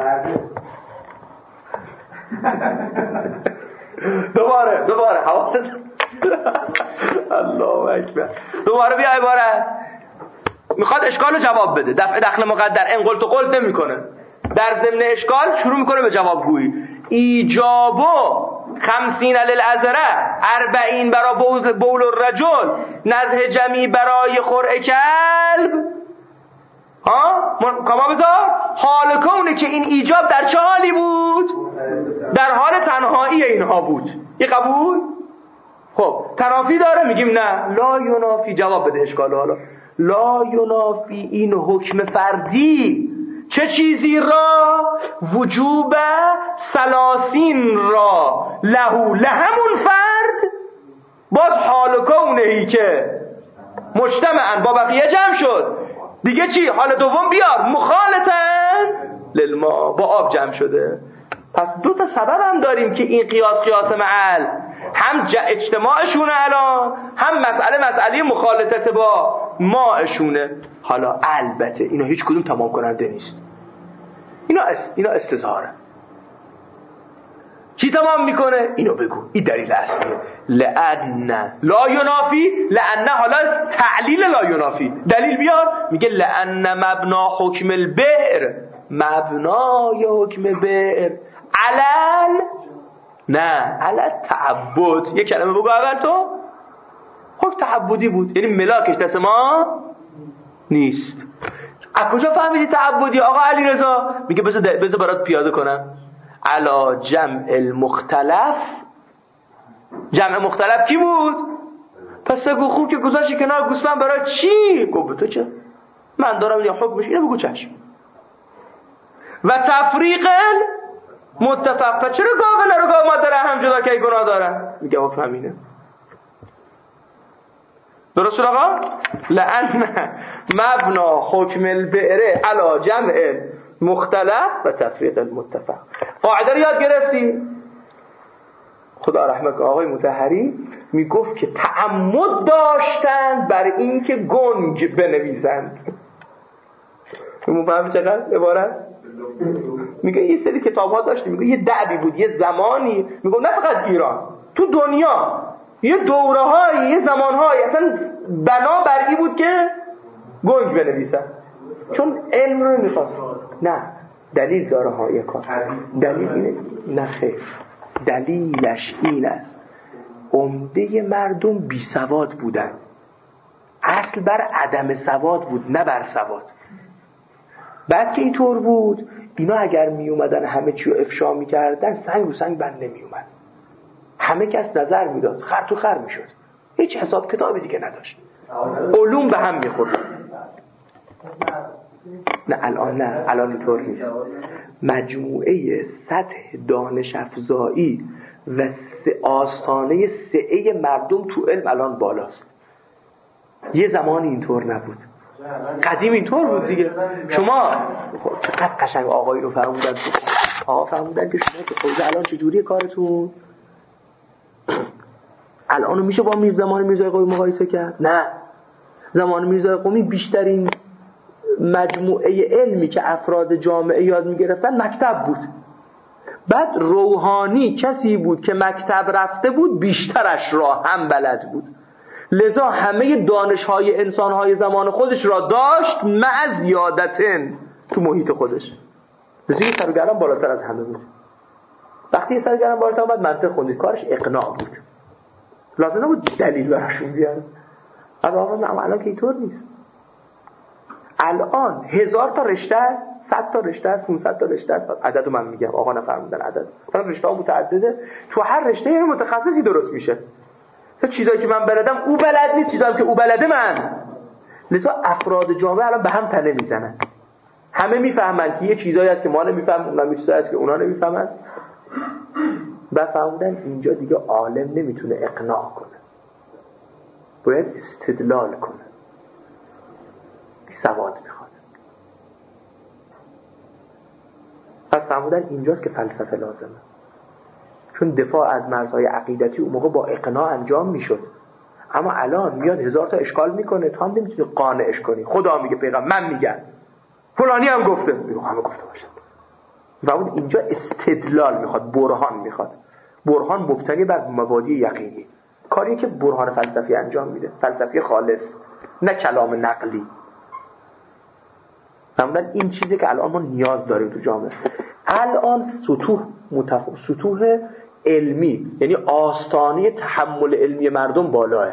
دوباره دوباره حواست الله اکبر. دوباره بیا عبارت میخواد اشکال رو جواب بده، دفع دخل مقدر ان قلت و قلت نمیکنه، در ضمن اشکال شروع میکنه به جوابگویی. ایجابو خمسین للعذره اربعین برای بول الرجل نزه جمعی برای خرع کلب. ها کما بذار حال کونه که این ایجاب در چه حالی بود؟ در حال تنهایی اینها بود. یه قبول؟ خب تنافی داره؟ میگیم نه. لا ینافی. جواب بده اشکال. حالا لا ینافی این حکم فردی چه چیزی را؟ وجوب سلاسین را لهو لهمون فرد. باز حال کونهی که مجتمعاً با بقیه جمع شد دیگه چی؟ حال دوم بیار مخالطن للما با آب جمع شده. پس دو تا سبب هم داریم که این قیاس قیاس معل، هم اجتماعشونه الان، هم مسئله مسئله مخالطت با ماءشونه. حالا البته اینا هیچ کدوم تمام کننده نیست. اینا است اینا استظهاره. کی تمام میکنه؟ اینو بگو. این دلیل اصلیه. لأن لا ینافی. لأن حالا تعلیل لا ینافی. دلیل بیار. میگه لأن مبنا حکم البئر، مبنای حکم بئر علل نه علل تعبد. یک کلمه بگو اول تو. حکم تعبدی بود، یعنی ملاکش دست ما نیست. از کجا فهمیدی تعبدی آقا علی رضا؟ میگه بذار بذار برات پیاده کنم. علا جمع المختلف. جمع مختلف کی بود؟ پس گو خوب که گذاشتی کنار گوسفند برای چی؟ گفت تو چه؟ من دارم یا حکمش اینو بگو چشم. و تفریق متفق. پس چرا گاو نرو گاو مادر هم جدا که گناه دارن؟ میگه حکم همینه. درست شد آقا؟ لأن مبنا حکم البئر علا جمع مختلف و تفریق المتفق. قاعده رو یاد گرفتی؟ خدا رحمت کنه آقای مطهری میگفت که تعمد داشتند بر این که گنگ بنویسند. مفهم چقدر عبارت؟ میگه یه سری کتاب ها داشتیم، میگه یه دعوی بود یه زمانی، میگه نه فقط ایران، تو دنیا یه دوره های یه زمان های اصلا بنا بر این بود که گنگ بنویسن، چون علم رو میخواست. نه دلیل داره ها یه کار. دلیل اینه نه خیر، دلیلش این است عمده مردم بی سواد بودن. اصل بر عدم سواد بود نه بر سواد. بعد که اینطور بود اینا اگر می اومدن همه چی رو افشا می کردن سنگ رو سنگ بند نمی اومد. همه کس نظر می داد، خر تو خر می شد، هیچ حساب کتابی دیگه نداشت، علوم به هم می خورد. نه الان نه الان اینطور نیست. مجموعه سطح دانش افزایی و آستانه سعه مردم تو علم الان بالاست. یه زمانی اینطور نبود، قدیم اینطور بود دیگه. شما چقدر قشنگ آقایی رو فرمودن، آقا فرمودن که شما که خوزه الان چجوریه کارتون؟ الان میشه با میر زمان میرزای قومی مقایسه کرد؟ نه، زمان میرزای قومی بیشترین مجموعه علمی که افراد جامعه یاد میگرفتن مکتب بود. بعد روحانی کسی بود که مکتب رفته بود بیشترش را هم بلد بود، لذا همه دانش‌های انسان‌های زمان خودش را داشت مع زیادتن تو محیط خودش. لذا یه سرگرم بالاتر از همه بود. وقتی یه سرگرم بالاتر اومد منطق خوندید، کارش اقناع بود، لازم نبود دلیل براشون بیارن. اما الان که اینطور نیست. الان هزار تا رشته است، صد تا رشته است، پانصد تا رشته است. عددو من میگم، آقا نفرمودن عدد. مثلا رشته ها متعدده، تو هر رشته یه متخصصی درست میشه. مثلا چیزایی که من بلدم او بلد نیست، چیزایی که او بلده من. لذا افراد جامعه الان به هم تنه میزنن. همه میفهمن که یه چیزایی هست که ما نمیفهمیم، اونها چیزایی هست که اونا نمیفهمن. بفهمودن اینجا دیگه عالم نمیتونه اقناع کنه، باید استدلال کنه، سواد میخواد. پس فهمودن اینجاست که فلسفه لازمه، چون دفاع از مرزهای عقیدتی اون موقع با اقناع انجام میشد. اما الان میاد هزار تا اشکال میکنه، تو هم نمیتونی قانعش کنی. خدا میگه، پیغمبر من میگم، فلانی هم گفته، میگه همه گفته باشن. فهمود اینجا استدلال میخواد، برهان میخواد. برهان مبتنی بر مبادی یقینی، کاری که برهان فلسفی انجام میده، فلسفی خالص، نه کلام نقلی. معمولا این چیزی که الان ما نیاز داریم تو جامعه. الان سطوح متف... سطوح علمی، یعنی آستانه تحمل علمی مردم بالاه.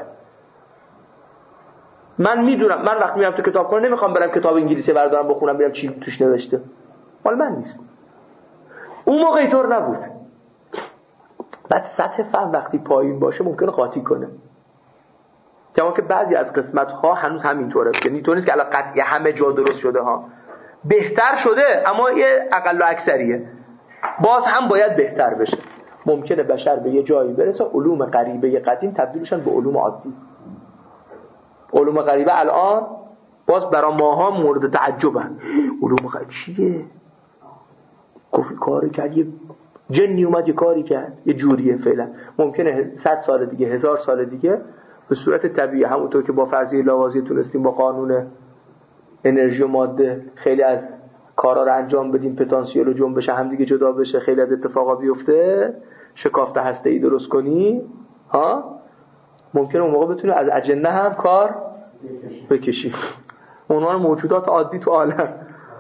من میدونم من وقتی میرم تو کتابخونه نمیخوام برم کتاب انگلیسی بردارم بخونم ببینم چی توش نوشته، مال من نیست. اون موقع اینطور نبود. بعد سطح فهم وقتی پایین باشه ممکنه قاطی کنه، کما که بعضی از قسمت ها هنوز همینطوره، یعنی تو نیست که الان قطعی همه جا درست شده ها، بهتر شده اما یه اقل و اکثریه، باز هم باید بهتر بشه. ممکنه بشر به یه جایی برسه علوم غریبه قدیم تبدیل بشن به علوم عادی. علوم غریبه الان باز برای ماها مورد تعجبه. علوم غریبه چیه؟ گفت کاری کرد، یه جنی اومد یه کاری کرد، یه جوریه. فعلا ممکنه صد سال دیگه، هزار سال دیگه به صورت طبیعی همونطور که با فرضیه لاوازی تونستیم با قانون انرژی و ماده خیلی از کارا رو انجام بدیم، پتانسیل و جنبش هم دیگه جدا بشه، خیلی از اتفاقا بیفته، شکافت هسته‌ای درست کنی ها، ممکنه اون موقع بتونی از اجنه هم کار بکشی. اونها موجودات عادی تو عالم.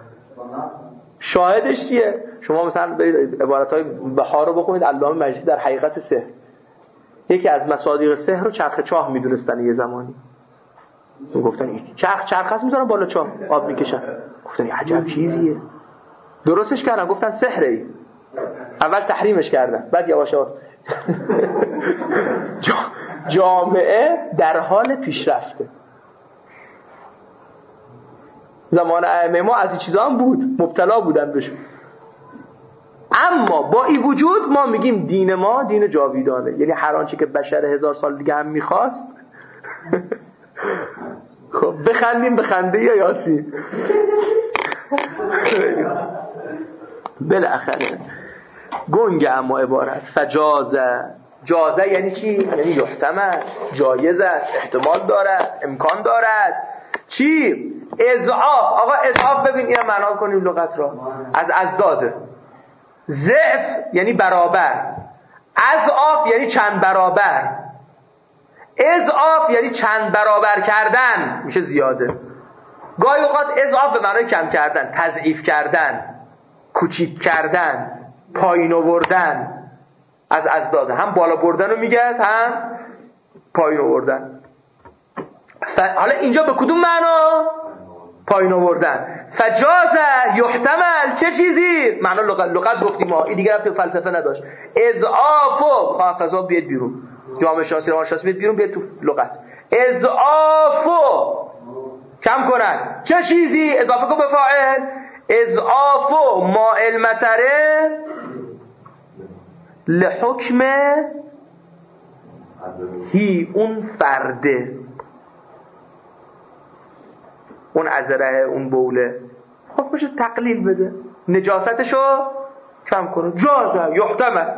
شاهدش چیه؟ شما مثلا برید عبارت‌های بهار رو بخونید، علامه مجلسی در حقیقت سحر، یکی از مصادیق سحر رو چرخ چاه میدونستن یه زمانی. گفتن چرخ چرخ هست میذارن بالا چاه آب میکشن. گفتن این عجب چیزیه. درستش کردن، گفتن سحره ای. اول تحریمش کردن، بعد یواش یواش جامعه در حال پیشرفته. زمان ائمه ما از این چیزا هم بود، مبتلا بودن بهش. اما با این وجود ما میگیم دین ما دین جاویدانه، یعنی هر آنچه که بشر هزار سال دیگه هم میخواست. خب بخندیم بخنده یا یاسی. بالاخره گنگ اما عبارت فجازه. جازه یعنی چی؟ یعنی یحتمل، جایز است، احتمال دارد، امکان دارد. چی؟ اضعاف. آقا اضعاف ببین اینو معنا کنیم لغت را، از ازداده. ضعف یعنی برابر، اضعاف یعنی چند برابر، اضعاف یعنی چند برابر کردن، میشه زیاده. گاهی اوقات اضعاف به معنای کم کردن، تضعیف کردن، کوچیک کردن، پایین آوردن. از ازداده هم بالا بردن رو میگه هم پایین آوردن. ف... حالا اینجا به کدوم معنا؟ پایین آوردن. فجازه یحتمل چه چیزی؟ معنا لغت لغت گفتیم ما، این دیگه تو فلسفه نداشت. اضعافو حافظا بیاد بیرون، جامعه شناسی روان شناسی بیاد بیرون، بیاد تو لغت. اضعافو کم کنن چه چیزی؟ اضافه کن به فاعل. اضعافو ما المتره لحکم هی، اون فرده، اون عذره، اون بوله، خب بشه تقلیل بده، نجاستشو کم کنه. جازه یحتمل.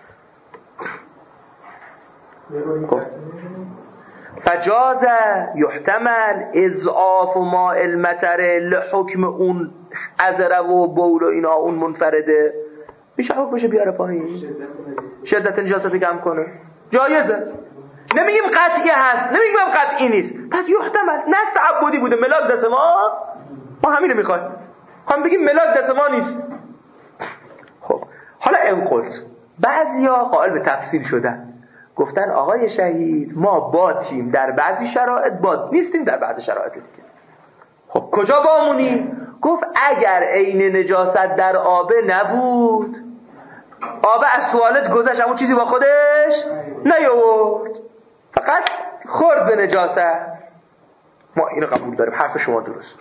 فجازه یحتمل اضعاف ما المتره لحکم اون عذره و بول و اینا، اون منفرده، میشه حکمشو بیاره پایین، شدت نجاست کم کنه. جایزه. نمیگیم قطعی هست، نمیگیم قطعی نیست، پس یحتمل. نست عبودی بوده ملاک دست ما، ما همینو میخوایم، هم بگیم ملاک دست ما نیست. خب حالا این قلت بعضیا قائل به تفسیر شدن، گفتن آقای شهید ما باتیم در بعضی شرایط، بات نیستیم در بعضی شرایط دیگه. خب کجا بامونیم؟ گفت اگر عین نجاست در آبه نبود، آبه از توالت گذشت اما چیزی با خودش نیاورد، فقط خورد به نجاست، ما اینو قبول داریم، حرف شما درست.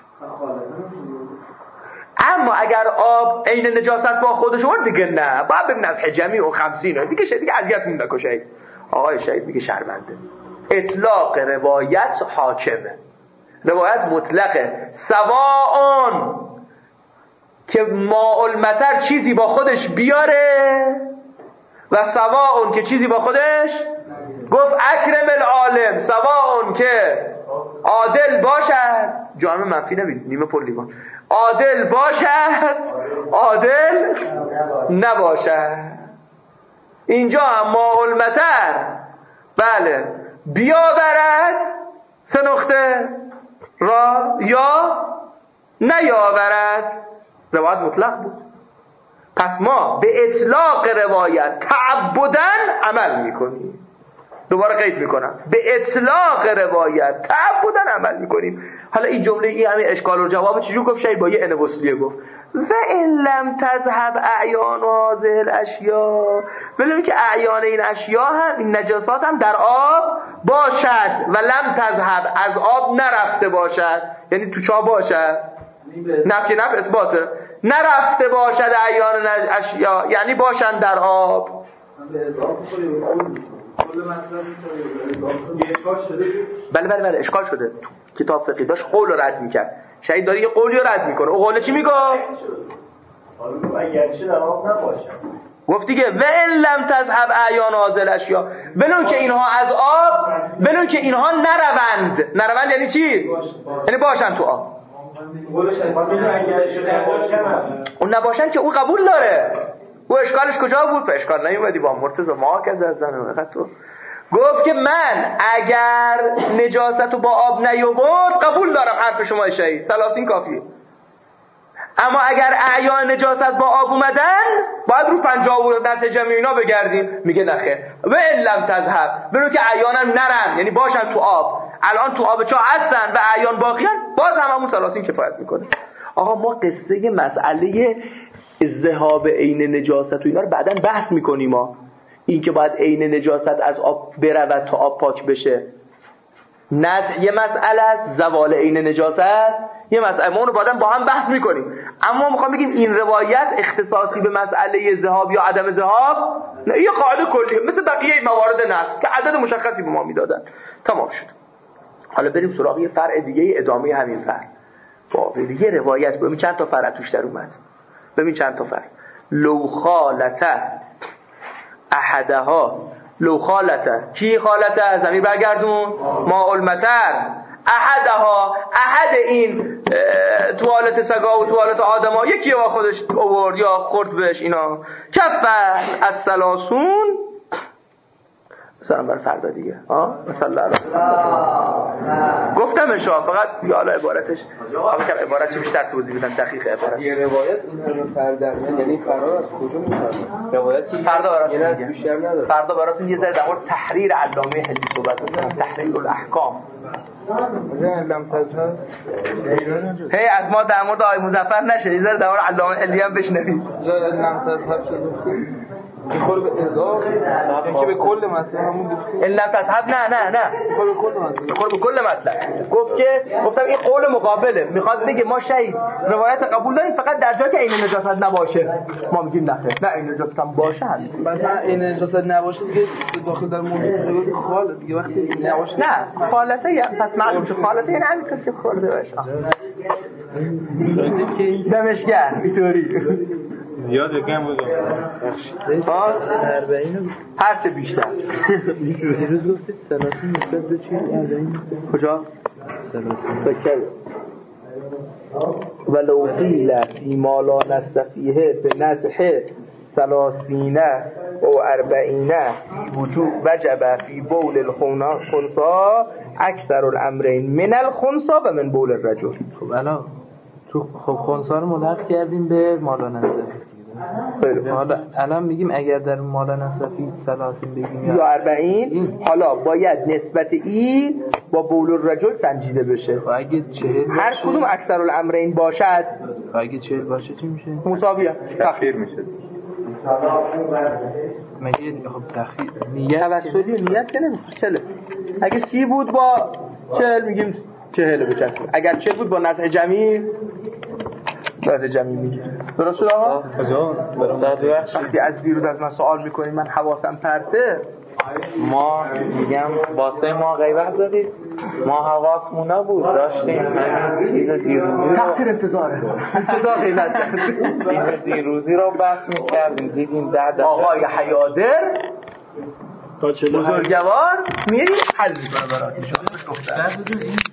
اما اگر آب عین نجاست با خودش آورد دیگه نه، باید ببین از حجمی و خمسین دیگه شد، دیگه اذیت مون نکن. شهید آقای شهید میگه شرمنده. اطلاق روایت حاکمه، روایت مطلقه. سواء که ماء المطر چیزی با خودش بیاره و سواء که چیزی با خودش، گفت اکرم العالم، سواء که عادل باشد، جامعه منفی نبید، نیمه پر لیوان، عادل باشد عادل نباشد. اینجا هم ماء المطر بله بیاورد سه نقطه را یا نیاورد. روایت مطلق بود. پس ما به اطلاق روایت تعبداً عمل میکنیم. دوباره قید میکنم، به اطلاق روایت تعبداً عمل میکنیم. حالا این جمله این همین اشکال و جواب چجور گفت؟ شاید با یه ان وصلیه گفت و ان لم تذهب اعیان هذه الاشیاء، ولی که اعیان این اشیا هم این نجاسات هم در آب باشد و لم تذهب از آب نرفته باشد، یعنی تو چا باشد؟ نفی نفی اثباته، نرفته باشد اعیان اشیا یعنی باشن در آب. بله بله بله اشکال شده. تو کتاب فقهی داشت قول رو رد میکرد، شهید داره یه قولی رو رد میکنه. او قول چی میگه؟ گفت دیگه و ان لم تذهب اعیان هذه الاشیاء، بلون که اینها از آب، بلون که اینها نروند. نروند یعنی چی؟ یعنی باشن تو آب. اون نباشن که اون قبول داره. او اشکالش کجا بود؟ به اشکال نیومدی با مرتضی ما که زدن تو. گفت که من اگر نجاستو با آب نیاورد قبول دارم حرف شما شهید، ثلاثین کافیه. اما اگر اعیان نجاست با آب اومدن باید رو پنجاه و نتیجه اینا بگردیم. میگه نخیر و ان لم تذهب، برو که اعیانم نرن یعنی باشن تو آب. الان تو آب چا هستن و اعیان باقیان، باز هم همون ثلاثین کفایت میکنه. آقا ما قصه مسئله ذهاب عین نجاست و اینا رو بعداً بحث میکنیم. ما این که باید عین نجاست از آب برود تا آب پاک بشه نزع یه مسئله است، زوال عین نجاست یه مسئله، ما اونو بعداً با هم بحث میکنیم. اما میخوام بگیم این روایت اختصاصی به مسئله ذهاب یا عدم ذهاب نه، یه قاعده کلیه مثل بقیه موارد نص که عدد مشخصی به ما میدادن. تمام شد. حالا بریم سراغ یه فرع دیگه، ادامه همین فرع. با یه روایت ببین چند تا فرع توش در اومد. ببین چند تا فرع. لو خالته احدها، لو خالته کی خالته؟ زمین برگردون ما المطر، احدها احد این توالت سگا و توالت آدما یکی با خودش آورد یا خورد بهش اینا کفر از سلاسون. مثلا بر فردا دیگه ها مثلا گفتم اشا فقط یا حالا عبارتش همون که عبارت چه بیشتر توضیح بدم دقیق عبارت. یه روایت این فردا یعنی فرار از کجا میاد؟ روایتی فردا براتون یه نص بیشتر نداره. فردا براتون یه ذره در مورد تحریر علامه حلی صحبت می‌کنم، تحریر الاحکام. علم تذهب هی از ما در مورد آقای مظفر نشه، یه ذره در مورد علامه حلی هم بشنوید. علم تذهب شده میخوره به اضافه اینکه به کل مطلب همون گفتیم. علم تذهب نه نه نه میخوره به کل مطلب، میخوره به کل مطلب. گفت که گفتم این قول مقابله، میخواد بگه ما شهید روایت قبول داریم فقط در جایی که عین نجاست نباشه ما میگیم نه نه عین نجاست هم باشه. مثلا عین نجاست نباشه دیگه داخل در موضوع خال دیگه وقتی نباشه نه خالته، پس معلوم شد خالته یعنی همین که خورده باشه. دمشگر اینطوری زیاد بگم بگم ها اربعین هر چه بیشتر. دیروز گفتید ثلاثین نسبت به چی؟ اربعین کجا؟ ثلاثین فکر ولو قیل فی ما لا نستفیه به نزح ثلاثین او اربعین وجوب وجب فی بول الخنسا اکثر الامرین من الخنسا و من بول الرجل. خب الان تو خب خنسا رو ملحق کردیم به مالا نصفی. حالا الان میگیم اگر در مالا نصفی ثلاثین بگیم یا اربعین، حالا باید نسبت این با بول الرجل سنجیده بشه. و اگه چهل هر کدوم اکثر الامرین باشد و اگه چهل باشه چی میشه؟ مساویه، تخیر میشه. مگه خب تخیر نیت توسلی نیت که نمیشه چله. اگه سی بود با چهل میگیم چهل بچسبه، اگر چهل بود با نزع جمعی نزع جمعی میگیم. درست شد آقا؟ وقتی از دیروز از من سوال میکنید من حواسم پرته، ما میگم واسه ما غیبت دادید، ما حواسمون نبود داشتیم همین چیز دیروزی تقصیر انتظاره انتظار غیبت چیز دیروزی رو بحث میکردیم دیدیم ده دقیقه آقای حیادر بزرگوار میری حل میکنه برات.